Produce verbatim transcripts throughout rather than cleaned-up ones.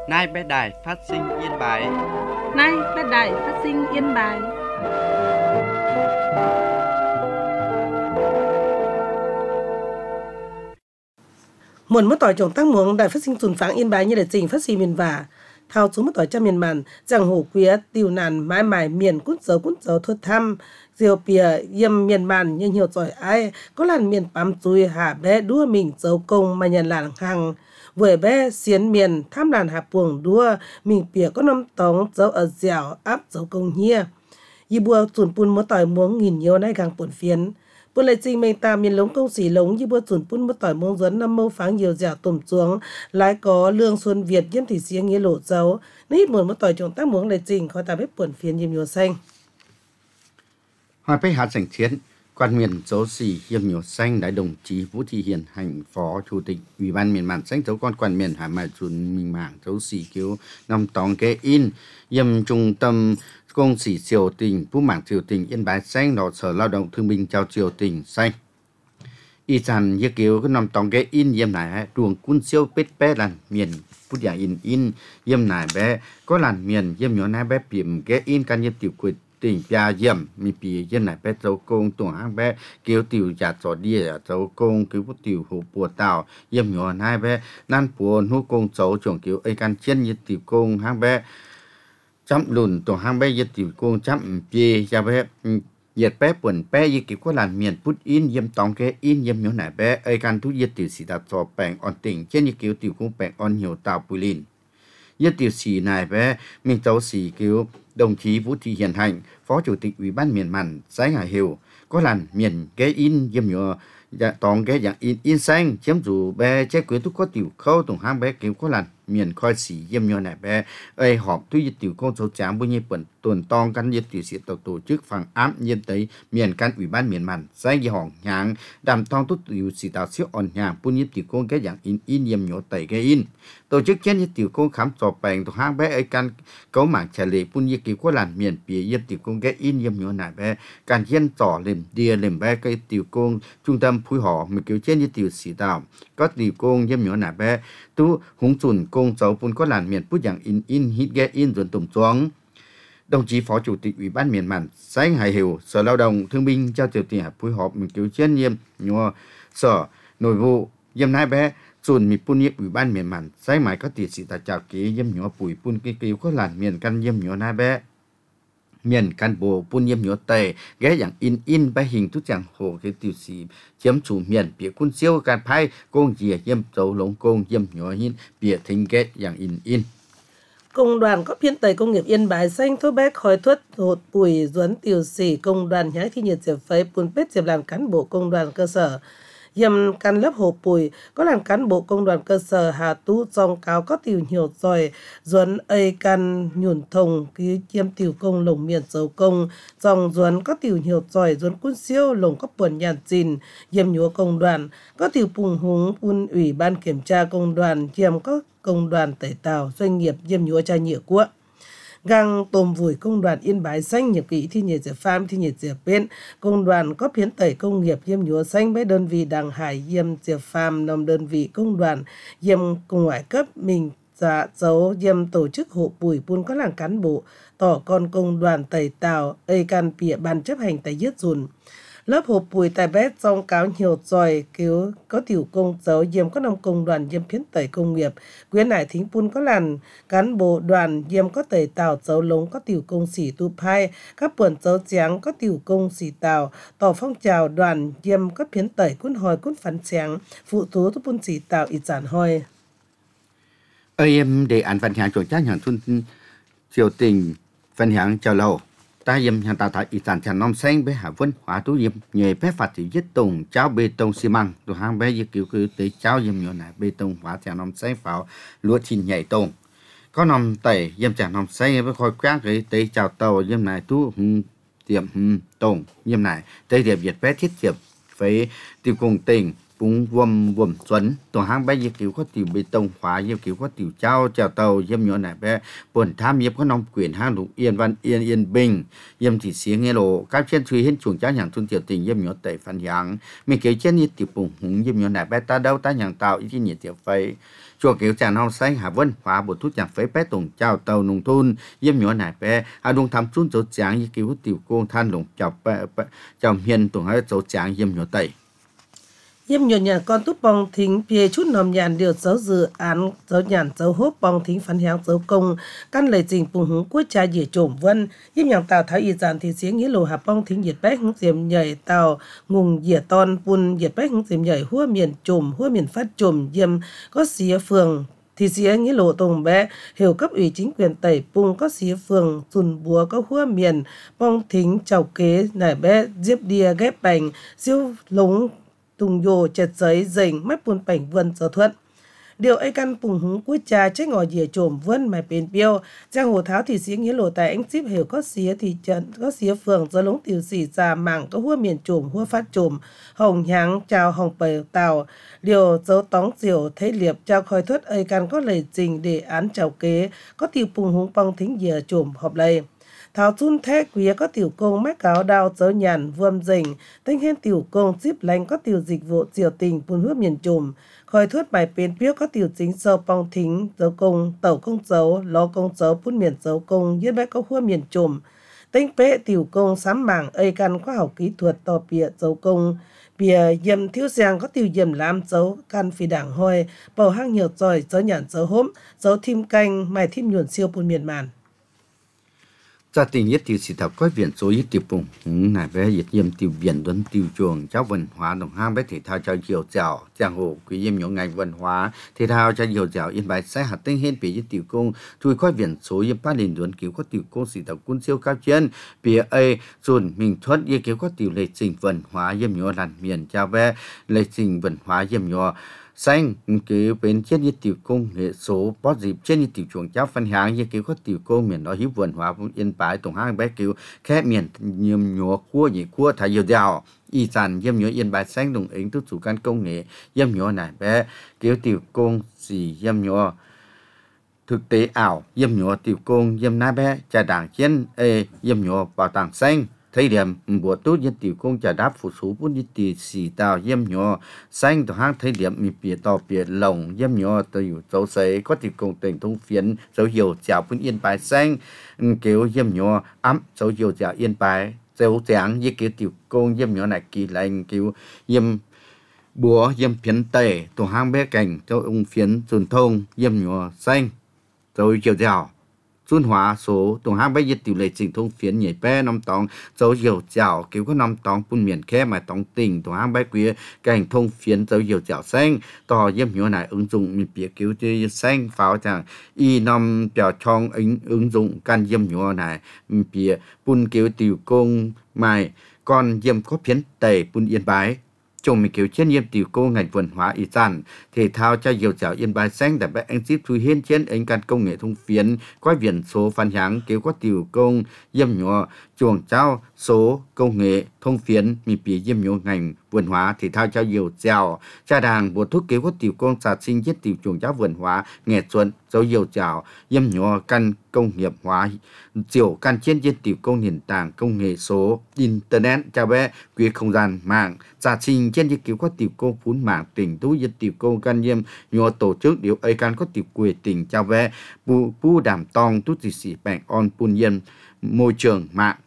Nay bé đài phát sinh yên bài. Nay bé đài phát sinh yên bài. Muốn mất tỏi trồng tăng muống đài phát sinh sùn pháng yên bài như để trình phát sinh miền vả. Thao chú mất tỏi trăm miền màn, rằng hổ quía, tiêu nàn, mãi mải miền cút dấu cút dấu thuật thăm, diều pìa, yêm miền màn nhưng nhiều giỏi ai, có làn miền bám chui hạ bé đua mình dấu công mà nhận làn hàng. Vừa bé xiến miền tham làn hạ buồng đua, mình pìa có năm tống dấu ở dẻo áp dấu công nhia. Yi bùa sùn pun mất tỏi muống nghìn nhiều nay càng buồn phiền. Bữa lại trình mình ta miền lống công sĩ lống như bữa chuẩn pun bữa tỏi mông dẫn năm mâu pháng nhiều dẻo tùm xuống lái có lương xuân Việt nhiễm thị xiếng nghĩa lộ dấu nếu ít muốn bữa tỏi trồng tác muống lại trình khỏi ta biết buồn phiền nhiễm nhiều xanh. Hoa bế hạt sảnh chiến quan miền dấu xì hiểm nhiều xanh đại đồng chí Vũ Thị Hiền hành phó chủ tịch ủy ban miền màn xanh dấu con quan miền hải mại chuẩn mình mảng dấu xì cứu năm tòng kế in yêm trung tâm công sĩ triều tình phú mảng triều tình yên bái xanh nó sở lao động thương binh chào triều tình xanh y sản như kiểu cái năm tòng kế in yêm này ruộng quân siêu bết bé làn miền phút giả in in yêm này bé có làn miền yêm nhỏ này bé bìm kế in can yêm tiểu quỷ tỉnh gia yếm mi bì yên này bé dấu công tuồng hang bé kiểu tiểu giả trò đi dấu công kiểu bút tiểu hồ bùa tàu yếm nhỏ này bé nan bùa nô công dấu chuẩn kiểu ấy can chiến như tiểu công hang bé chấm lùn tuồng hang bé như tiểu công chấm bì ra bé nhiệt bé buồn bé như kiểu có làn miền bút in yếm tòng cái in yếm nhỏ này bé ấy can thu nhiệt tiểu sĩ đặt trò bèn on tỉnh trên như kiểu tiểu công bèn on nhiều tàu bùi lìn nhất tiểu sĩ này bé mình cháu sĩ kiểu đồng chí Vũ Thị Hiền Hạnh, Phó Chủ tịch Ủy ban miền màn Sái Hải Hiệu, có làn miền ghé in yếm nhỏ dạ tòng ghé dạng in in xanh chiếm dù bé chế quyến thúc có tiểu khâu tổng hang bé kiểu có làn miền khoi xỉ yếm nhỏ này bé ơi họp tuy nhiệt tiểu công số tráng bao nhiêu bẩn tuần tong căn nhiệt tiểu sĩ tổ tổ chức phẳng ám nhiên tới miền căn Ủy ban miền màn Sái gì hỏng nhang đàm tong tốt tiểu sĩ tạo siêu on nhang bao nhiêu tiểu công ghé dạng in in yếm nhỏ tẩy ghé in tổ chức trên nhiệt tiểu công khám sọ bèn tổng hang bé ơi căn cấu mảng trả lệ bao nhiêu kiểu có làn miền bìa yếm tiểu công ghé in yếm nhỏ này bé can yên tỏ lềm đìa lềm bé cây tiểu công trung tâm phối họ một kiểu trên như tiểu sĩ tạo có tiểu công yếm nhỏ này bé tu hùng chuẩn công cháu pun có làn miền bút dạng in in hít ghé in rồi tụm xuống đồng chí Phó Chủ tịch Ủy ban miền màn Sái Hải Hiệu Sở Lao động Thương binh trao triều tiền phối hợp một kiểu trên yếm nhỏ sở nội vụ yếm hai bé chuẩn mi pun yếm Ủy ban miền màn Sái mãi có tiểu sĩ ta chào ký yếm nhỏ bùi pun cái kiểu có làn miền căn yếm nhỏ hai bé miền căn bộ pun yếm nhỏ tề ghé dạng in in bé hình thức dạng hồ cái tiểu sĩ chiếm chủ miền bìa quân siêu can phai công dìa yếm dấu lống công yếm nhỏ hin bìa thính ghé dạng in in Công đoàn có phiên tây công nghiệp yên bái xanh thốt bé khói thuất hột bùi duấn tiểu sĩ công đoàn nhái thi nhiệt diệp phấy bùn pết diệp làm cán bộ công đoàn cơ sở yếm căn lớp hồ bùi có làm cán bộ công đoàn cơ sở hà tú dòng cáo có tiểu nhiều rồi duấn ây căn nhùn thồng ký chiêm tiểu công lồng miền dấu công dòng duấn có tiểu nhiều rồi duấn quân siêu lồng có buồn nhàn dìn yếm nhúa công đoàn có tiểu phùng húng un ủy ban kiểm tra công đoàn yếm có công đoàn tẩy tàu doanh nghiệp yếm nhúa cha nhựa của gang tôm vùi công đoàn yên bái xanh nhập kỷ thi nhiệt diệp pham thi nhiệt diệp bên công đoàn có phiến tẩy công nghiệp yếm nhúa xanh với đơn vị đảng hải yếm diệp pham nằm đơn vị công đoàn yếm cùng ngoại cấp mình dạ dấu yếm tổ chức hộ bùi pun có làng cán bộ tỏ con công đoàn tẩy tàu ây can pịa ban chấp hành tẩy yết dùn lớp hộp bùi tại bét trong cáo nhiều rồi cứu có tiểu công dấu yếm có nông công đoàn yếm phiến tẩy công nghiệp quyến nải thính pun có làn cán bộ đoàn yếm có tẩy tàu dấu lống có tiểu công sĩ tu phai các buồn dấu tráng có tiểu công sĩ tàu tỏ phong trào đoàn yếm có phiến tẩy cún hồi cún phán tráng phụ tú tu pun sĩ tàu ít giản hồi ơi em để ăn phần hàng chuẩn chắc hàng thun triều tình phần hàng chào lâu ta yếm hàng tạo tại ý sản tràn nom xanh với hạ vân hóa tú yếm nhờ phép phát triển giết tùng cháo bê tông xi măng từ hàng bé như kiểu cứ tới cháo yếm nhỏ này bê tông hóa tràn nom xanh pháo lúa chín nhảy tông có nằm tẩy yếm tràn nom xanh với khói quát cái tới chào tàu yếm này tú tiệm tông yếm này tới điểm việt bé thiết tiệp với tiêu cùng tình cũng vầm vầm xuân tổ hàng bé như kiểu có tiểu bê tông hóa như kiểu có tiểu trao chào tàu yếm nhỏ này bé buồn tham yếm có nông quyền hàng lục yên văn yên yên bình yếm thì xiếng nghe lộ các trên suy hiến chuồng cháu nhàng thun tiểu tình yếm nhỏ tẩy phản giang mình kiểu trên như tiểu bùng hùng yếm nhỏ này bé ta đâu ta nhàng tạo ý nhiệt tiểu phây chùa kiểu trà non xanh hà vân hóa bộ thuốc nhạc phế bé tổng chào tàu nông thôn yếm nhỏ nải bé hà đông tham chun chỗ tráng như kiểu tiểu công than lồng chào chào hiền tổng hai chỗ tráng yếm nhỏ tẩy yếm nhỏ nhà con túp bong thính phía chút nòm nhàn điều dấu dự án dấu nhàn dấu hốp bong thính phán hiáng dấu công căn lời trình bùng hứng quốc cha dễ trộm vân yếm nhàng tàu thái y giàn thì xía nghĩa lộ hà bong thính nhiệt bách hứng diệm nhảy tàu ngùng dỉa ton bùn nhiệt bách hứng diệm nhảy hua miền trộm hua miền phát trộm yếm có xía phường thì xía nghĩa lộ tùng bé hiểu cấp ủy chính quyền tẩy bung có xía phường dùn búa có hua miền bong thính chào kế nải bé diếp đia ghép bành siêu lúng tùng dồ chật giấy dành mắt buồn bảnh vân sở thuận điều ấy căn bùng húng quốc cha trách ngòi dìa trộm vân mày bền biêu giang hồ tháo thì xía nghĩa lộ tại anh ship hiểu có xía thì trận có xía phường do lống tiểu xỉ già mảng có hua miền trộm hua phát trộm hồng nháng chào hồng bờ tàu điều dấu tóng diều thấy liệp trao khói thuất ấy căn có lời trình để án chào kế có tiểu bùng húng bong thính dìa trộm họp lây tháo chun thế quý có tiểu công mách cáo đào dấu nhàn vườm dình tinh hen tiểu công ship lành có tiểu dịch vụ diều tình buôn hua miền trộm khói thuốc bài bên phía có tiểu chính sơ bong thính dấu công tàu công dấu lo công dấu phun miền dấu côngยื่นbé có hua miền trộm tinh pế tiểu công sám mảng ây căn khoa học kỹ thuật tò bịa dấu công bìa yếm thiếu giang có tiểu yếm làm dấu căn phi đảng hoi bầu hang nhiều giỏi dấu nhàn dấu hốm dấu thim canh mài thim nhuận siêu buôn miền màn gia tình nhất tiểu sĩ thảo coi viện số nhất tiểu bùng nải bé yết yếm tiểu viện tuấn tiểu chuồng cháu văn hóa đồng hang bé thể thao cho nhiều dẻo giang hồ quý yếm nhỏ ngành văn hóa thể thao cho nhiều dẻo yên bài sai hạt tinh hen bị nhất tiểu công chui coi viện số yếm ba liền tuấn cứu có tiểu công sĩ thảo quân siêu cao chuyên bìa a dồn mình thoát yếm cứu có tiểu lệ trình văn hóa yếm nhỏ làn miền chào bé lệ trình văn hóa yếm nhỏ xanh cứ bên trên như tiểu công nghệ số bó dịp trên như tiểu chuồng cháu phân hàng như kiểu có tiểu công miền đó hiếu vườn hóa yên bái tổng hàng bé kiểu khép miền nhiều nhỏ cua nhị cua thay nhiều dạo y sản yếm nhỏ yên bái xanh đồng ứng tu chủ căn công nghệ yếm nhỏ này bé kiểu tiểu công gì yếm nhỏ thực tế ảo yếm nhỏ tiểu công yếm na bé trà đảng trên ê yếm nhỏ bảo tàng xanh thời điểm bộ tốt nhất tiểu công trả đáp phụ số bốn nhất tiểu sĩ tàu yếm nhỏ xanh tổ hang thời điểm mình bịa tàu bịa lồng yếm nhỏ từ dấu giấy có tiểu công tỉnh thông phiến dấu hiệu chào bốn yên bài xanh kiểu yếm nhỏ ấm dấu hiệu chào yên bài dấu trắng như kiểu tiểu công yếm nhỏ này kỳ lành kiểu yếm búa yếm phiến tẩy tổ hang bé cảnh cho ông phiến truyền thông yếm nhỏ xanh dấu hiệu chào xuân hóa số tổng hàng bây giờ tiểu lệ trình thông phiến nhảy bé năm tòng dấu hiệu chảo kiểu có năm tòng phun miền khe mà tòng tỉnh tổng hàng bây quý cảnh thông phiến dấu hiệu chảo xanh tỏ yếm nhỏ này ứng dụng mình bịa kiểu chơi xanh pháo chẳng y năm bèo trong ứng ứng dụng can yếm nhỏ này mình bịa phun kiểu tiểu công mài còn yếm có phiến tẩy phun yên bái chồng mình kiểu trên yếm tiểu cô ngành văn hóa y sản thể thao cho nhiều chảo yên bài xanh tại bé anh ship thui hiên trên anh căn công nghệ thông phiến có viện số phản háng kiểu có tiểu công yếm nhỏ chuồng trao số công nghệ thông phiến mình bị yếm nhỏ ngành văn hóa thể thao cho nhiều chảo cha đàng bộ thuốc kiểu có tiểu công sản sinh chết tiểu chuồng trao văn hóa nghệ thuật dấu nhiều chảo yếm nhỏ căn công nghiệp hóa chiều căn trên trên tiểu công nền tảng công nghệ số internet cho bé quy không gian mạng giả sinh trên như kiểu có tiểu công phun mạng tỉnh tú dân tiểu công can yếm nhỏ tổ chức điều ấy can có tiểu quyền tỉnh cho bé bu bu đảm tong tú chỉ sĩ bèn on pun yếm môi trường mạng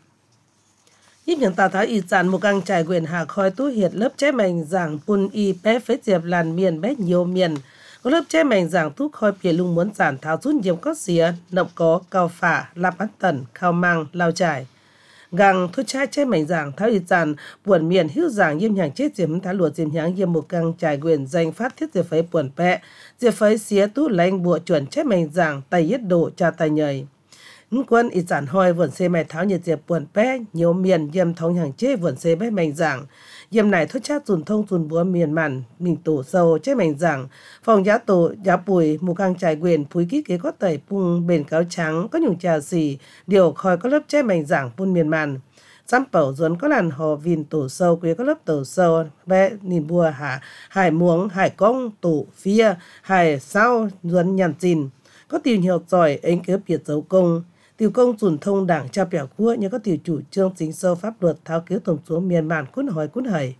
Ít những tàu thái y sản một gang trải quyền hạ khói tú hiệt lớp chế mảnh giảng pun y bé phế diệp làn miền bé nhiều miền có lớp chế mảnh giảng tú khói phía lung muốn giản tháo rút diệm có xía nậm có cao phả lạp bát tần khao mang lao trải gang thuốc trái chế mảnh giảng thái y sản buồn miền hữu giảng yếm nhàng chết diệm tháo luộc diệm nháng yếm một gang trải quyền danh phát thiết diệp phế buồn pẹ diệp phế xía tú lanh bùa chuẩn chế mảnh giảng tay yết độ cha tay nhầy quân y sản hoi vườn xe mày tháo nhiệt diệp buồn bé nhiều miền yếm thống hàng chế vườn xe bé mảnh giảng yếm này thuốc chát dùn thông dùn búa miền màn mình tổ sâu chế mảnh giảng phòng giá tổ giá bùi mù căng trải quyền phúi ký kế có tẩy pung bền cáo trắng có nhung trà xì điều khói có lớp chế mảnh giảng pun miền màn xăm bẩu duẩn có làn hò vìn tổ sâu quý có lớp tổ sâu bé nhìn bùa hả hải muống hải công tổ phía hải sao duẩn nhàn chìn có tìm hiểu giỏi anh cứ biệt dấu công tiểu công dùn thông đảng trao bẻo cua như có tiểu chủ trương chính sâu pháp luật tháo cứu tổng số miền màn cún hỏi cún hầy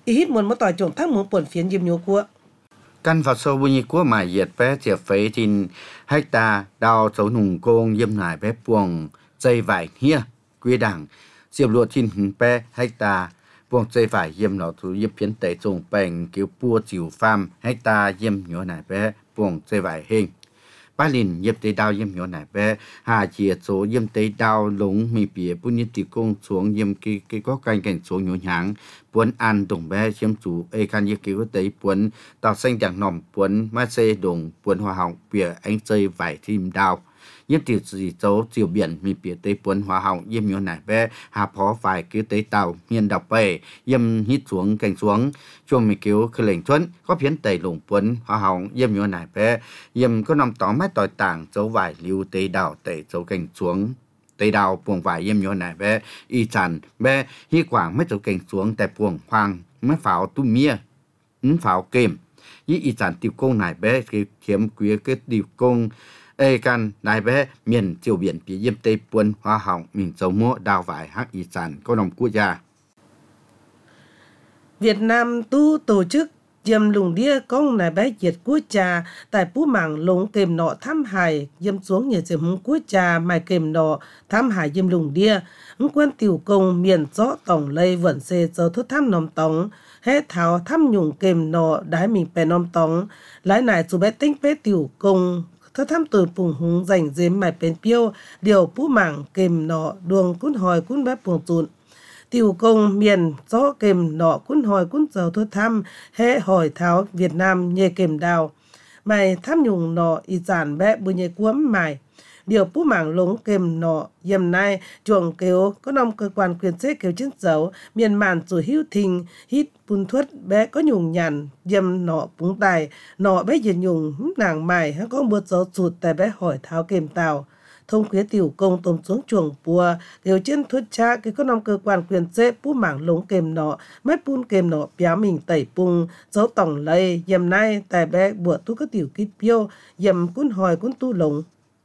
ý hít muốn một tỏi trồng thác muốn buồn phiến diêm nhô của căn vào sâu bunyi của mà diệt bé diệt phế tin hecta đào dấu nùng công yếm nải bé buồng dây vải hia quy đảng diệp luộc tin bé hecta buồng dây vải yếm nó thu yếm phiến tẩy trồng bèn kiểu bua chiều farm hecta yếm nhỏ nải bé buồng dây vải hình ba lìn yếm tây đào yếm nhỏ nải bé hà chia số yếm tây đào lúng mi bìa bunyi tì công xuống yếm cái cái có cành cảnh số nhỏ nhàng buồn ăn đồng bé chiếm chủ ê can như kiểu tới buồn tạo xanh chẳng nòng buồn ma xê đồng buồn hoa hồng bìa anh chơi vải thìm đào yếm tiểu gì dấu chiều biển mi bìa tới buồn hoa hồng yếm nhỏ nải bé hà phó vải kiểu tới tàu miền đọc bể yếm hít xuống cảnh xuống chuông mi kiểu khởi lệnh thuấn có phiến tẩy lủng buồn hoa hồng yếm nhỏ nải bé yếm có nằm tóm mát tỏi tảng dấu vải lưu tới đào tẩy dấu cảnh xuống tây đào buồng vải yếm nhỏ nải bé y chàn bé hi quảng mấy chỗ cảnh xuống tại buồng hoang mấy pháo tu mía ứng pháo kềm y y chàn tiêu công nải bé cái kiếm quý cái tiêu công ê can nải bé miền chiều biển phía yếm tây buôn hoa hồng mình dấu múa đào vải hắc y chàn có nòng quốc gia Việt Nam tu tổ chức Dầm lùng đia công này bé diệt quốc trà tại phú mảng lũng kềm nọ thăm hài dâm xuống nhà dầm hung quốc trà mài kềm nọ thăm hài dâm lùng đia hung quân tiểu công miền gió tổng lây vẫn xê giờ thuốc thăm nòm tống hết thảo thăm nhung kềm nọ đái mình bè nòm tống lái này dù bé tính bé tiểu công thơ thăm từ phùng hung dành dếm mài bền piêu điều phú mảng kềm nọ đường cún hồi cún bé phùng tụn tiểu công miền gió kềm nọ cún hồi cún giờ thuốc thăm hệ hỏi tháo Việt Nam nhẹ kềm đào mày thăm nhung nọ y giản bé bùi nhẹ cuốn mày điều phú mảng lũng kềm nọ dầm nay chuồng kêu có nông cơ quan quyền chế kêu chân dấu miền màn rồi hữu thình hít bùn thuất bé có nhung nhàn dầm nọ búng tài nọ bé diệt nhung nàng mày hay có một dấu sụt tại bé hỏi tháo kềm tàu thông khía tiểu công tôm xuống chuồng bùa kêu chân thuất cha cái có nông cơ quan quyền chế phú mảng lũng kềm nọ mét bùn kềm nọ béo mình tẩy bung dấu tổng lây dầm nay tại bé bùa tu có tiểu kít piêu dầm cún hỏi cún tu lũng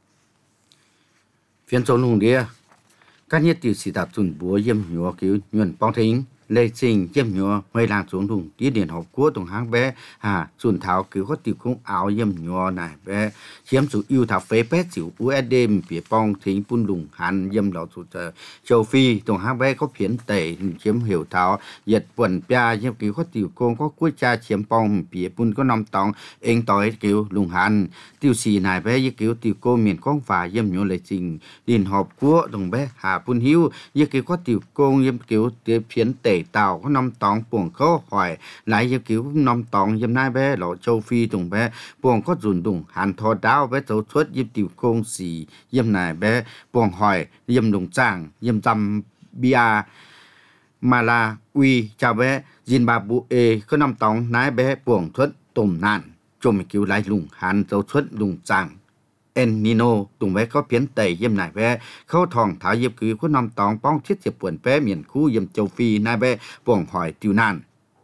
phiên châu lùng đĩa các nhiệt tiểu sĩ tập chuẩn búa yếm nhỏ kiểu nhuận bóng thính lê sinh yếm nhỏ hơi làng xuống lùng tí điện học của tổng háng bé hà chuẩn tháo kiểu có tiểu công áo yếm nhỏ này bé chiếm số yêu thảo phế bé chịu u ét đê phía bóng thính bún lùng hàn yếm lọ thủ trợ châu phi tổng háng bé có phiến tẩy chiếm hiểu tháo giật quần pia yếm kiểu có tiểu công có cuối cha chiếm bóng phía bún có năm tòng anh tối kiểu lùng hàn tiểu sĩ này bé như kiểu tiểu công miền con phà yếm nhỏ lê sinh điện học của tổng bé hà bún hiu như kiểu có tiểu công yếm kiểu tiểu phiến tẩy tàu có năm tòng buồng khó hỏi lại như kiểu năm tòng yếm nay bé lọ châu phi tổng bé buồng có dùn đùng hàn thò đáo bé dấu xuất yếm tiểu công xì yếm này bé buồng hỏi yếm đồng tràng yếm dăm bia mà là uy chào bé Zimbabwe có năm tòng nái bé buồng xuất tôm nạn cho mình cứu lại lùng hàn dấu xuất lùng tràng El Nino tùng bé có phiến tẩy yếm này bé khâu thòng thảo yếm cứ có năm tòng bóng thiết diệp buồn bé miền khu yếm châu phi nai bé buồng hỏi tiêu nạn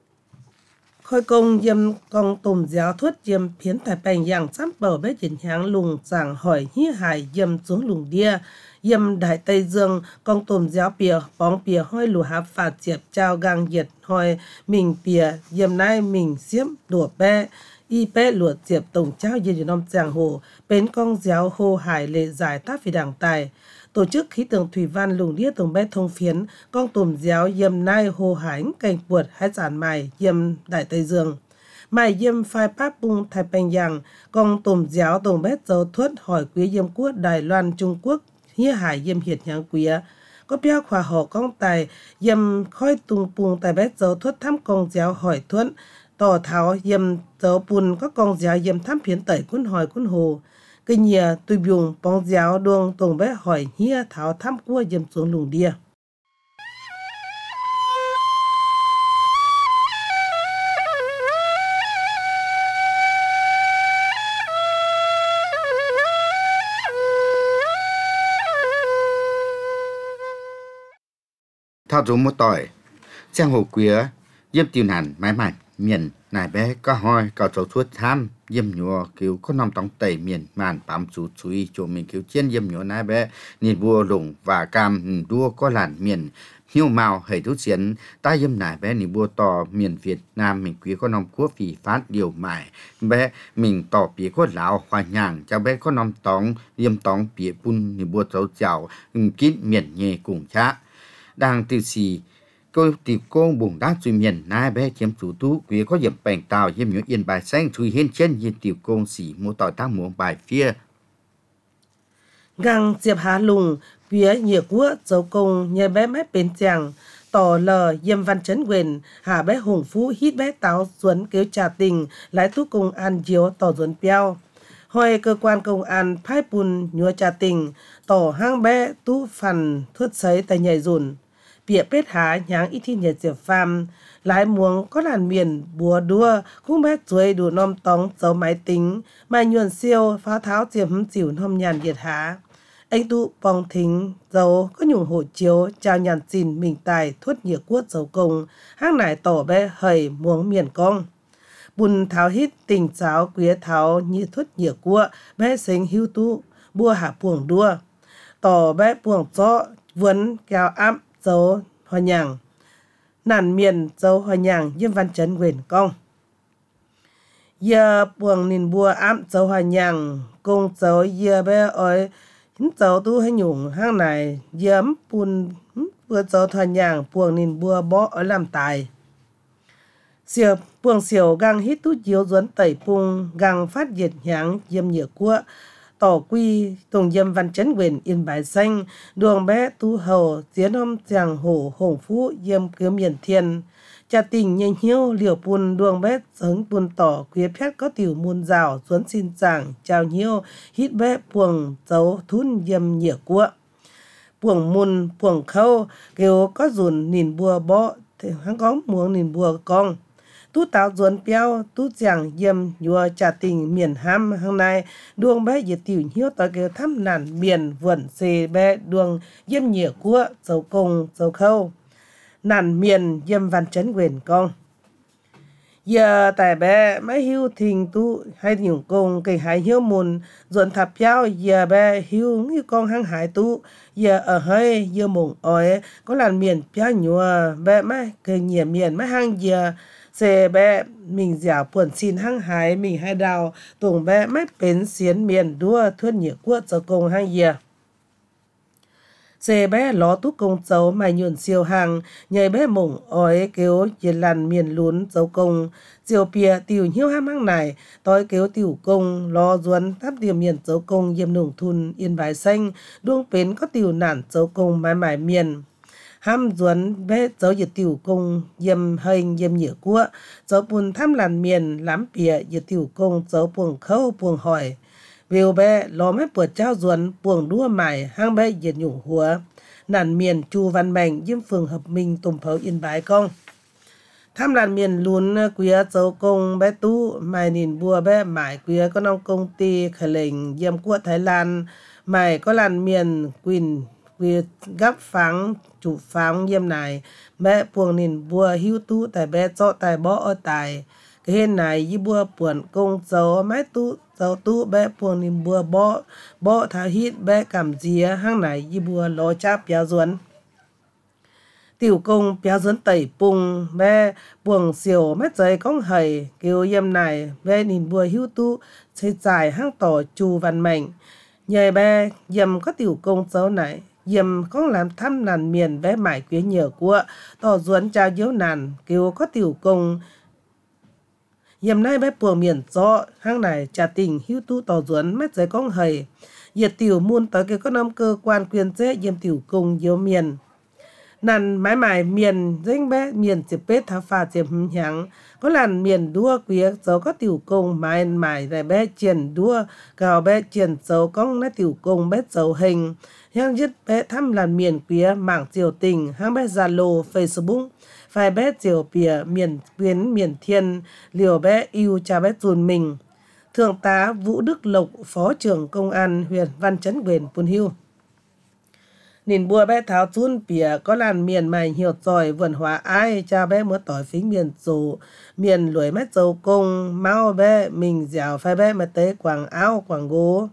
khôi công yếm công tùm giáo thuất yếm phiến tại bành yang sắm bờ bé chuyển hàng lùng giảng hỏi hí hải yếm xuống lùng đia yếm đại tây dương công tùm giáo bìa bóng bìa hoi lù hạp phạt diệp trao gang diệt hoi mình bìa yếm nay mình xiếm đùa bé y bé luộc diệp tổng trao yên năm giang hồ bến con giáo hồ hải lệ giải tác vì đảng tài tổ chức khí tượng thủy văn lùng đĩa tổng bé thông phiến con tùm giáo yêm nai hồ hải cảnh buột hải sản mài yêm đại tây dương mài yêm phai páp bung thái bình yang con tùm giáo tổng bé dấu thuất hỏi quý yêm quốc Đài Loan Trung Quốc hía hải yêm hiệt nhang quý có béo khóa họ con tài yêm khói tung bung tại bé dấu thuất thăm con giáo hỏi thuẫn tỏ tháo yếm dấu bùn có con giáo yếm thăm phiến tẩy cuốn hỏi cuốn hồ cái nhìa tùy dùng bóng giáo đuông tổng bé hỏi hia tháo thăm cua yếm xuống lùng đia thao dùng một tỏi giang hồ quía yếm tiêu nàn mái mạch miền nài bé có hoi có cháu thuốc tham yếm nhua kiểu có nằm trong tẩy miền màn bám chú chú ý cho mình kiểu chiến yếm nhua nài bé nhìn bùa lủng và cam đua có làn miền hiu màu hầy thuốc xiến ta yếm nài bé nhìn bùa tò miền Việt Nam mình quý có nằm quốc phỉ phát điều mải bé mình tỏ bía có lão hoa nhàng cho bé có nằm tóng yếm tóng bía bún nhìn bùa cháu chảo kín miền nhẹ cùng chá đang từ xì cô tiểu cô buồn đá suy miền nai bé chiếm chủ tú quý có dịp bèn tàu hiếm nhớ yên bài xanh suy hiên trên yên tiểu cô xỉ mua tỏi tăng mua bài phía Gang diệp hà lùng phía nhiệt quốc dấu công nhờ bé mép bên chàng tỏ lờ yêm văn chấn quyền hà bé hùng phú hít bé táo duấn kéo trà tình lái tú công an diếu tỏ duấn piao hỏi cơ quan công an phái bùn nhua trà tình tỏ hang bé tú phần thuất sấy tại nhảy dùn bịa bết há nháng ít thi nhiệt diệp pham lái muống có làn miền bùa đua khung bé chuối đủ nom tóng dấu máy tính mai nhuần siêu phá tháo diệp hấm chịu nom nhàn diệt há anh tụ bong thính dấu có nhung hộ chiếu chào nhàn xin mình tài thuất nhiệt quốc dấu công hang nải tỏ bé hầy muống miền cong bùn tháo hít tình cháo quía tháo như thuất nhiệt quốc bé sinh hưu tụ bua hạ puồng đua tỏ bé puồng chó vốn kéo áp dấu hoa nhàng nản miền dấu hoa nhàng yếm văn chấn quyền công giờ buồng nín bùa ám dấu hoa nhàng công dấu giờ bé ơi hín dấu tu hay nhung hang này yếm bùn bùa dấu hoa nhàng buồng nín bùa bó ở làm tài siêu buồng siêu gang hít tu chiếu duấn tẩy pung gang phát diệt nháng yếm nhựa quốc tỏ quy tùng yêm văn chấn quyền yên bài xanh đường bé tu hầu tiến hôm chàng hổ hồng phú yêm cứ miền thiên cha tình nhanh hiếu liều bùn đường bé sống bùn tỏ quý phép có tiểu muôn rào xuống xin chàng chào hiếu hít bé buồng dấu thún yêm nhựa quốc buồng mùn buồng khâu kêu có dùn nhìn bùa bó thì hắn có muống nhìn bùa con tú táo duẩn piao tú giang yếm nhua trà tình miền ham hàng này đường bé nhiệt tiểu hiếu tới kêu thăm nản miền vườn xề bé đường yếm nhựa của dấu công dấu khâu nản miền yếm văn chấn quyền con giờ tại bé mấy hiếu thình tú hay nhung công cây hải hiếu mùn duẩn thập piao giờ bé hiếu như con hang hải tú giờ ở hơi giờ mùng ỏi có làn miền piao nhua bé mấy cây nhẹ miền mấy hang giờ xe bé mình giả buồn xin hăng hái mình hai đào tổng bé mách bến xiến miền đua thuất nhiệt quốc cho công hai giờ xe bé ló túc công dấu mày nhuận siêu hàng nhảy bé mộng ói kêu nhiệt làn miền lún dấu công diều pìa tiểu nhiêu ham hăng này tối kêu tiểu công lo duấn tháp điểm miền dấu công yêm nồng thun yên bài xanh đuông bến có tiểu nản dấu công mãi mãi miền ham duẩn bé dấu nhiệt tiểu công yếm hơi yếm nhựa quốc dấu bùn tham làn miền lắm bìa nhiệt tiểu công dấu buồng khâu buồng hỏi viu bé lo mép bữa trao duẩn buồng đua mải hang bé nhiệt nhủ hùa nàn miền chu văn mạnh yếm phường hợp minh tùng phấu yên bái công tham làn miền lún quía dấu công bé tu mày nhìn bùa bé mải quía có nông công ty khởi lệnh yếm quốc Thái Lan mày có làn miền quỳnh vì gấp phẳng chủ phẳng yếm này bé buồng nín bùa hưu tu tại bé cho tại bó ở tại cái hên này y bùa buồn công dấu mái tu dấu tu bé buồng nín bùa bó bó thả hít bé cảm dìa hang này y bùa lo cháp béo duẩn tiểu công béo duẩn tẩy pung bé buồng siêu mét giấy công hầy kêu yếm này bé nín bùa hưu tu xây dài hang tỏ chu văn mạnh nhờ bé yếm có tiểu công dấu này yếm con làm thăm nàn miền bé mải quế nhờ của tỏ duẩn trao yếu nàn kêu có tiểu công yếm nay bé buồng miền gió hang này trà tình hưu tu tỏ duẩn mét giấy công hầy nhiệt tiểu muôn tới kêu có năm cơ quan quyền dễ yếm tiểu công yếu miền nàn mãi mải miền danh bé miền diệp bết thả pha diệp hứng h향 có làn miền đua quía dấu có tiểu công mãi mải tại bé triển đua gào bé triển dấu con nét tiểu công bé dấu hình hang dứt bé thăm làn miền quía mạng diều tình hang bé Zalo Facebook phải bé diều pìa miền quyến miền thiên liều bé yêu cha bé dùn mình thượng tá Vũ Đức Lộc phó trưởng công an huyện Văn Chấn quyền Pun Hiu Nín bùa bé tháo chun bìa có làn miền mày hiểu giỏi vườn hóa ai cha bé múa tỏi phính miền dù miền lưỡi mắt dầu công mau bé mình dẻo phai bé mà tế quảng áo quảng gố.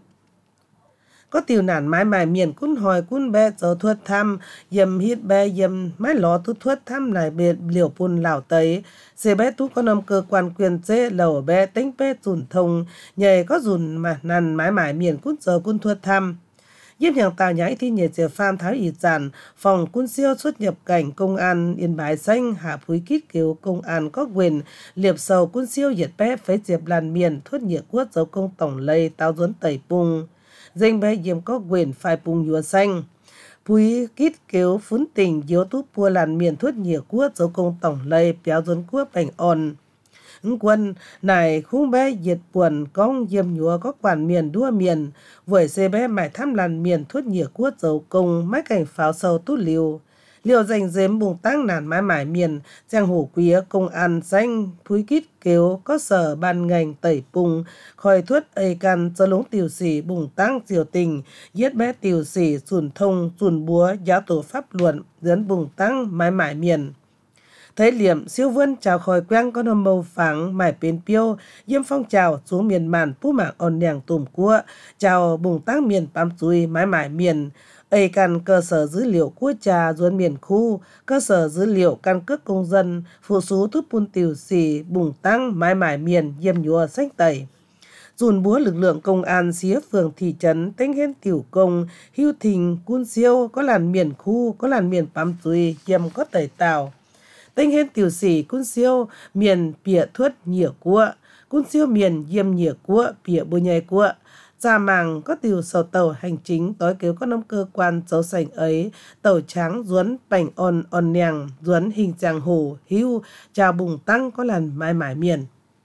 Có tiểu nản mái mài miền cún hỏi cún bé dấu thuất thăm dầm hít bé dầm mái ló tu thuất thăm lại biệt liều pun lào tấy xe bé tu có nằm cơ quan quyền chế lầu bé tính bé dùn thông nhảy có dùn mà nằn mái mài miền cún dấu cún thuất thăm. Giúp hàng tàu nhảy thì nhiệt chế phan thái ý giản, phòng quân siêu xuất nhập cảnh công an Yên Bái xanh hạ phúi kít cứu công an có quyền, liệp sầu quân siêu nhiệt bé phế diệp làn miền thuất nhiệt quốc dấu công tổng lây tao duấn tẩy bùng. Danh bé diệm có quyền phải bùng nhùa xanh. Phúi kít cứu phún tình yếu túp bùa làn miền thuất nhiệt quốc dấu công tổng lây béo duấn quốc bành on. Ứng quân này khung bé diệt buồn con diêm nhúa có quản miền đua miền với xe bé mải thăm làn miền thuất nhiệt quốc dấu công mấy cảnh pháo sâu tút liều liều dành dếm bùng tăng nản mái mải miền giang hồ quý công an danh phúi kít kêu có sở ban ngành tẩy bùng khỏi thuất ây can cho lúng tiểu sĩ bùng tăng diều tình giết bé tiểu sĩ sùn thông sùn búa giáo tổ pháp luận dẫn bùng tăng mái mải miền. Thấy liệm siêu vươn chào khỏi quang có nôm màu phẳng mải bên piêu diêm phong chào xuống miền màn phú mạng on nhàng tùm cua chào bùng tăng miền bám chui mái mải miền ấy căn cơ sở dữ liệu quốc trà duân miền khu cơ sở dữ liệu căn cước công dân phụ số thuốc pun tiểu xì bùng tăng mái mải miền diêm nhúa sách tẩy dùn búa lực lượng công an xía phường thị trấn tính hên tiểu công hưu thình cun siêu có làn miền khu có làn miền bám chui diêm có tẩy tàu tinh hên tiểu sĩ cún siêu miền bịa thuất nhỉa cua cún siêu miền diêm nhỉa cua bịa bùi nhai cua ra màng có tiểu sầu tàu hành chính tối kéo có năm cơ quan dấu sành ấy tàu trắng duấn bành on on nhàng duấn hình tràng hồ hưu chào bùng tăng có làn mái mái miền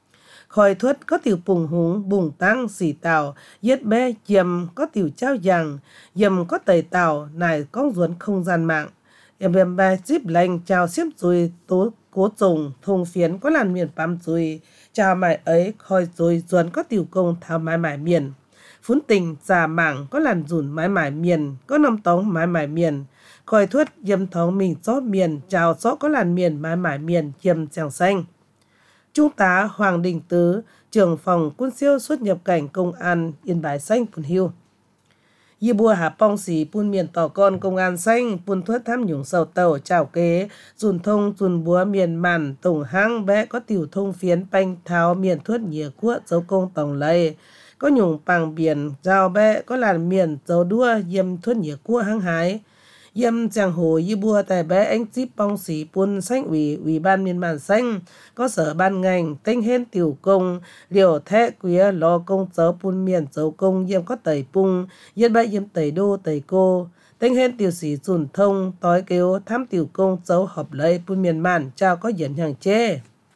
khỏi thuất có tiểu bùng húng bùng tăng xỉ tàu giết bé diêm có tiểu trao giàng diêm có tẩy tàu này có duấn không gian mạng em em ba chip lành chào xiêm rồi tố cố trùng thùng phiến có làn miền bám rồi chào mải ấy khoi rồi duẩn có tiểu công thao mái mải miền phún tình già mảng có làn dùn mái mải miền có năm tống mái mải miền khoi thuất dâm thống mình chót miền chào chót có làn miền mái mải miền chiêm chàng xanh. Trung tá Hoàng Đình Tứ trưởng phòng quân siêu xuất nhập cảnh công an Yên Bái xanh Pun Hiu Yi bùa hạ pong xỉ pun miền tỏ con công an xanh pun thuất tham nhũng sầu tàu chào kế dùn thông dùn búa miền màn tổng hang bé có tiểu thông phiến banh tháo miền thuất nhía quốc dấu công tổng lây có nhũng bằng biển giao bé có làn miền dấu đua diêm thuất nhía quốc hăng hái diêm chàng hồ yi bùa tại bé anh chip pong xỉ pun xanh ủy ủy ban miền màn xanh có sở ban ngành tinh hên tiểu công liều thẹ quía lo công dấu pun miền dấu công diêm có tẩy pung yên bãi diêm tẩy đô tẩy cô tinh hên tiểu sĩ dùn thông tối kêu thăm tiểu công dấu hợp lấy pun miền màn trao có dẫn hàng chê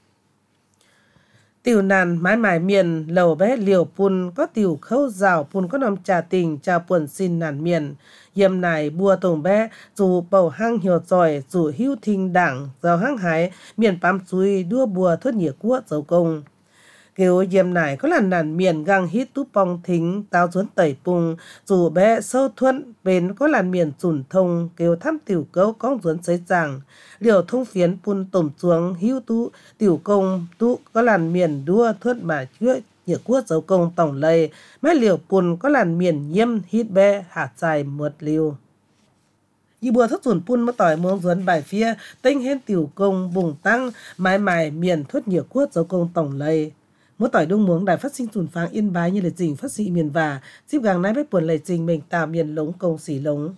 tiểu nàn mái mái miền lầu bé liều pun có tiểu khâu rào pun có nằm trà tình trà puồn xin nàn miền yếm này bùa tổng bé dù bầu hang hiểu giỏi dù hưu thình đảng giàu hang hái miền bám chui đua bùa thuất nhĩa quốc dấu công kêu yếm này có lần nàn miền gang hít tú pong thính tao duấn tẩy pung dù bé sâu thuận bên có làn miền dùn thông kêu thăm tiểu cấu con duấn sấy chàng liều thông phiến pun tổm xuống hưu tú tiểu công tú có làn miền đua thuất mà chữa nhựa quốc dấu công tổng lây mấy liều pun có làn miền nhiêm hít bé hạt dài mượt liều Yi bùa thất dùn pun mà tỏi muông duấn bài phía tinh hên tiểu công bùng tăng mái mài miền thuất nhựa quốc dấu công tổng lây mỗi tỏi đông muống đài phát sinh dùn pháng Yên Bái như lệ trình phát sĩ miền và ship gàng nái bếp buồn lệ trình mình tạo miền lống công xỉ lống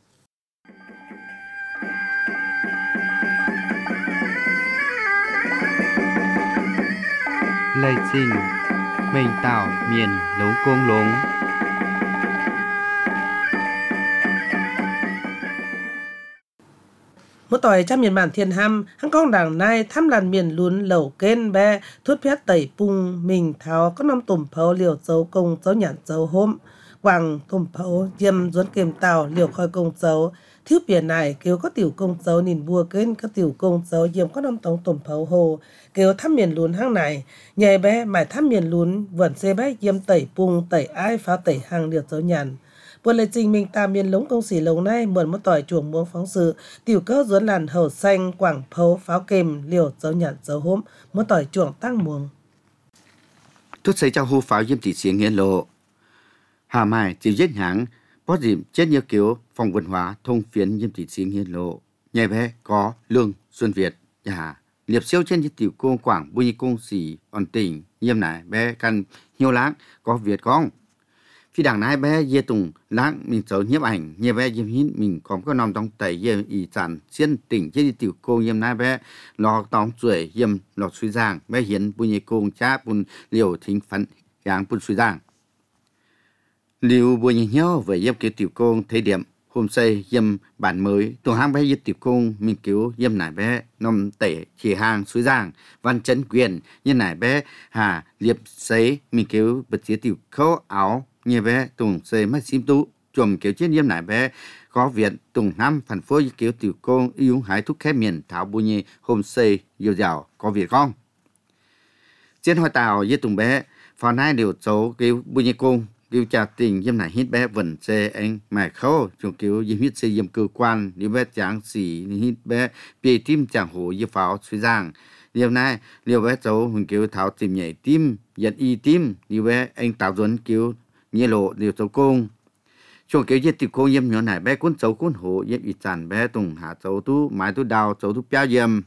lệ trình mình tạo miền lống công lống một tỏi trăm miền bản thiên ham hăng con đảng nai thăm làn miền lún lẩu kên be thuất phét tẩy pung mình tháo có năm tùm phấu liều dấu công dấu nhãn dấu hôm quàng tùm phấu diêm duấn kềm tàu liều khoi công dấu thiếu biển này kêu có tiểu công dấu nhìn bùa kên có tiểu công dấu diêm có năm tống tùm phấu hồ kêu thăm miền lún hang này nhảy bé mải thăm miền lún vẩn xe bé diêm tẩy pung tẩy ai pháo tẩy hang liều dấu nhãn buồn lệ trình mình tà miền lống công sĩ lâu nay mượn một tỏi chuồng muông phóng sự tiểu cơ duốn làn hầu xanh quảng phấu pháo kềm liều dấu nhặt dấu hôm một tỏi chuồng tăng muông Tốt xây cho hô pháo diêm thị xiên nghiên lộ hà mai chịu giết hãng có dìm chết như kiểu phòng văn hóa thông phiến diêm thị xiên nghiên lộ nhảy bé có lương xuân Việt nhà liệp siêu trên như tiểu cô quảng bùi công sĩ ổn tỉnh nhiêm nải bé căn nhiều lãng có Việt con khi đảng nái bé dê tùng lãng mình xấu nhiếp ảnh nhiếp bé diêm hít mình còn có nằm trong tẩy dê ý sản xiên tỉnh trên tiểu cô nhiêm nái bé lò tóng tuổi diêm lò suy giang bé hiến bùi công cha bùn liều thính phấn giang bùn suy giang liều bùi nhau về diêm kiểu tiểu cô thấy điểm hôm xây diêm bản mới tổ hang bé diêm tiểu công mình cứu diêm nải bé nằm tẩy chỉ hàng suối giang văn chấn quyền như nải bé hà liệp sấy mình cứu bật chế tiểu khâu áo như bé tùng xây mắt sim tú chùm kiểu trên diêm nải bé có Việt tùng năm thành phố kiểu tiểu công yêu hái thuốc khép miền thảo bùi nhì hôm xây yêu giàu có Việt con trên hoa tàu với tùng bé phò nai điều số cứu bùi nhì công điều tra tình diêm này hít bé vẫn xe anh mày khâu chung kiểu diêm hít xây diêm cơ quan điều bé chẳng xỉ hít bé bì tim chẳng hồ diêm pháo suy giang điều này điều bé cháu hình kiểu tháo tìm nhảy tim dẫn y tim điều bé anh tạo dẫn kiểu như lộ điều cháu công chung kiểu diêm tiểu công diêm nhỏ này bé cuốn cháu cuốn hồ diêm y chản bé tùng hạ cháu tu mái tu đào cháu tu béo diêm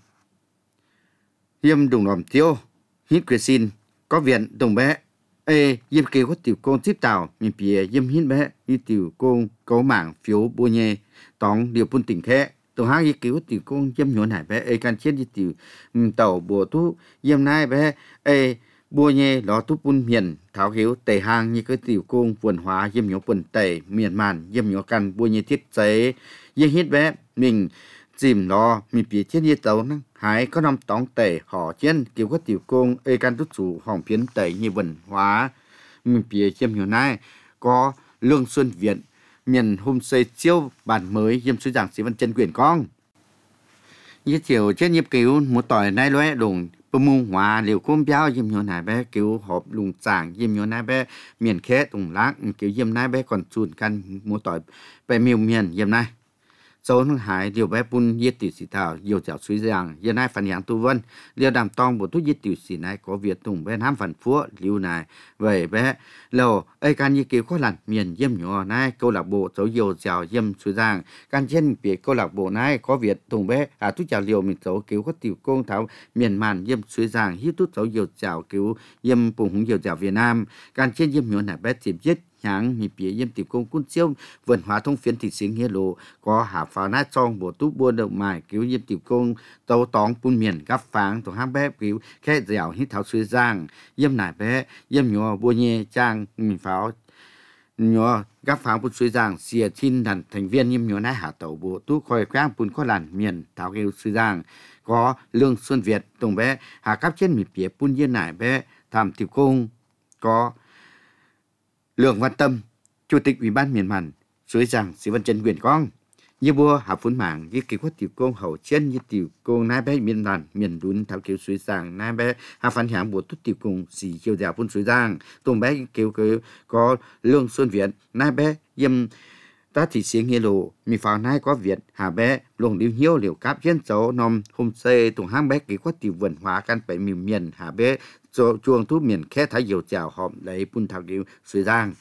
diêm đùng lòng tiêu hít quyết xin có viện tùng bé ê diêm kêu có tiểu công tiếp tàu mình bìa diêm hít bé như tiểu công có mảng phiếu bùa nhẹ tòng điều bún tỉnh khẽ tổ hai diêm kêu có tiểu công diêm nhỏ này bé ê can chết như tiểu tàu bùa tu diêm nai bé ê bùa nhẹ đó tu bún miền tháo hiếu tề hàng như cái tiểu công vườn hóa diêm nhỏ bún tề miền màn diêm nhỏ căn bùa nhẹ thiết chế diêm hít bé mình dìm lo mình bìa chết như tàu năng hãy có năm tóng tẩy họ trên kiểu có tiểu công ê can tút chủ hỏng phiến tẩy như vần hóa mình bìa chiêm nhiều nay có lương xuân Việt miền hôm xây chiêu bản mới diêm suy giảng sĩ văn chân quyền con như chiều trên nhịp kiểu một tỏi nay loe đùng bơm mung hóa liều côm béo diêm nhiều này bé kiểu hộp lùng giảng diêm nhiều này bé miền khé tùng láng kiểu diêm này bé còn chùn căn một tỏi bé miêu miền diêm này số năng hải điều bé bún yết tiểu sĩ thảo nhiều chảo suy giang giờ nay phần dạng tu vân liều đàm tong bộ thuốc yết tiểu sĩ này có Việt tùng bé ham phần phúa liều này về bé lầu ấy can như kiểu có lần miền diêm nhỏ này câu lạc bộ số nhiều chảo diêm suy giang can trên biệt câu lạc bộ này có Việt tùng bé à thuốc chảo liều mình số kiểu có tiểu công thảo miền màn diêm suy giang hít thuốc số nhiều chảo kiểu diêm bùng hùng nhiều chảo Việt Nam can trên diêm nhỏ này bé chìm chết nháng mi bìa diêm tiểu công quân siêu vườn hóa thông phiến thị sinh nghĩa lộ có hạ phá nát trong bộ túp buôn đậu mài cứu diêm tiểu công tàu tóng bún miền gấp pháng tổ ham bé cứu khe dẻo hít tháo suy giang diêm nải bé diêm nhỏ bua nhẹ trang mình pháo nhỏ gấp pháng bún suy giang xìa chín đàn thành viên diêm nhỏ nái hạ tàu bộ tú khoi quang bún có làn miền tháo kêu suy giang có lương xuân Việt tổng bé hạ cấp trên mi bìa bún diêm nải bé tham tiểu công có Lương Văn Tâm, Chủ tịch Ủy ban miền màn, suối giang sĩ văn chân quyền con. Như bua hạ phun mạng như kỳ quát tiểu công hậu chân như tiểu công nai bé miền màn miền đún thảo kiểu suối giang nai bé hạ phản hạng bộ tốt tiểu công xì chiêu dạo phun suối giang tôm bé kêu kêu có Lương Xuân Việt nai bé yếm ta thị xiên nghe lộ mi pháo nai có Việt hạ bé luồng điêu hiếu liều cáp dân số nôm hôm xây tùng hang bé kỳ quát tiểu vườn hóa căn bảy miền miền hạ bé cho chuông thu miền khé thái dầu chảo hòm lấy phun thảo kiểu suối giang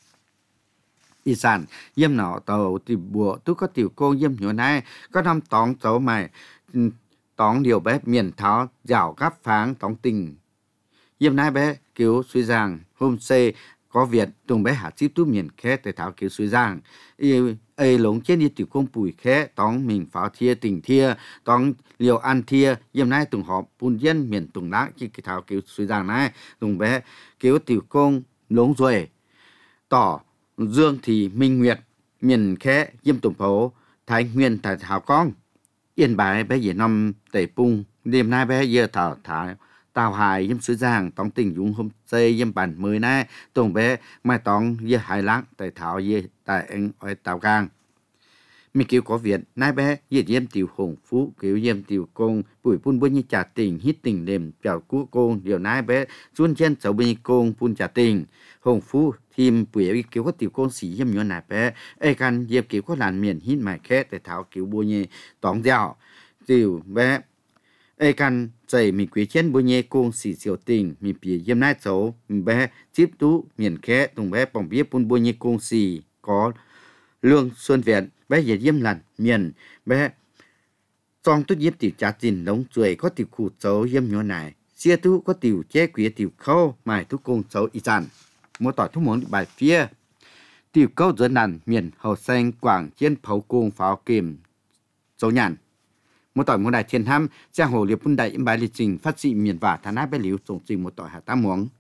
y sản diêm nọ tàu thì bùa tú có tiểu cô diêm nhỏ này có năm tóng cháu mày tóng điều bé miền tháo dạo gấp pháng tóng tình diêm nai bé cứu suy giang hôm xây có Việt tùng bé hạ chip tú miền khé tại tháo cứu suy giang y ấy lống trên đi tiểu công bùi khé tóng mình pháo thia tình thia tóng liều ăn thia diêm nai tùng họp bùn dân miền tùng lãng chỉ cái tháo cứu suy giang này tùng bé cứu tiểu công lống rồi tỏ Dương thì Minh Nguyệt miền khé diêm tùng phố Thái Nguyên tại thảo con yên bái bé dễ năm tẩy pung đêm nay bé giờ thảo thảo tàu hài diêm suối giang tóng tình dũng hôm xây diêm bản mới nay tùng bé mai tóng giờ hải lãng tại thảo giờ tại anh ở tàu gang mi kiểu có Việt nai bé diệt yếm tiểu hồng phú kiểu yếm tiểu công bùi phun bún như trà tình hít tình đềm chào cú công điều nai bé chuôn chen chậu bên công phun trà tình hồng phú thêm bùi kiểu có tiểu công sĩ yếm nhỏ nai bé ai can yếm kiểu có làn miền hít mải khét để tháo kiểu bùi như tóm dạo tiểu bé ai can chạy mi quý chen bùi như công sĩ siêu tình mi bìa yếm nai chậu bé chip tú miền khét tùng bé bỏng bía phun bùi như công sĩ có lương xuân Việt bé giờ yếm làn miền bé trong tốt yếm tiểu trà tình đóng chuối có tiểu cụ cháu yếm nhỏ này xia tu có tiểu chế quý tiểu khâu mài tu công cháu y sản mỗi tỏi thu món bài phía tiểu câu dẫn nàn miền hậu xanh quảng trên pháo cung pháo kìm cháu nhàn mỗi tỏi mỗi đại thiên ham giang hồ liệp quân đại bài lịch trình phát dị miền và thà nát bé liễu tổng trình một tỏi hà tam muống